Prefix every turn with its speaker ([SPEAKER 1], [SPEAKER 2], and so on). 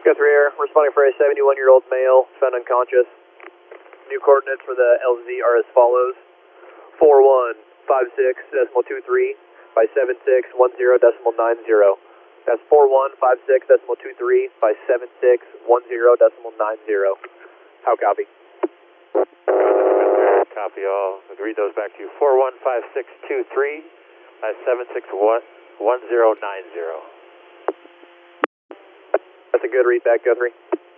[SPEAKER 1] Guthrie Air, responding for a 71-year-old male found unconscious. New coordinates for the LZ are as follows: 4156.23 by 7610.90. That's 4156.23 by 7610.90. How copy?
[SPEAKER 2] Copy all. I'll read those back to you. 415623 by 7610.90.
[SPEAKER 1] That's a good read back, Guthrie.